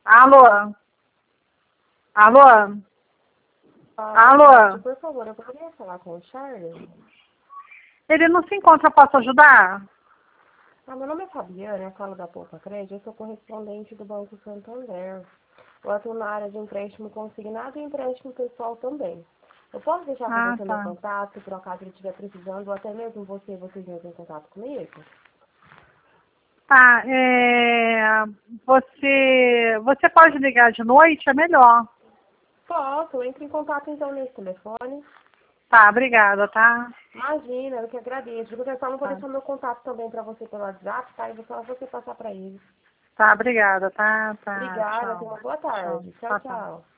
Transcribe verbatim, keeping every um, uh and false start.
Alô? Alô? Ah, Alô? Por favor, eu poderia falar com o Charles? Ele não se encontra, posso ajudar? Ah, meu nome é Fabiana, eu falo da Poupa Crédito, eu sou correspondente do Banco Santander. Eu atuo na área de empréstimo consignado e empréstimo pessoal também. Eu posso deixar com Ah, você meu tá. contato, por acaso ele estiver precisando, ou até mesmo você e vocês entrem em contato comigo? Tá, é... Você... Você pode ligar de noite? É melhor. Posso, eu entro em contato então nesse telefone. Tá, obrigada, tá? Imagina, eu que agradeço. De qualquer forma, eu vou Tá, deixar meu contato também para você pelo WhatsApp, tá? E vou só você passar para ele. tá obrigada, tá? Tá, Obrigada, tenha tchau. uma boa Tchau, tarde. Tchau, tá, tá. tchau.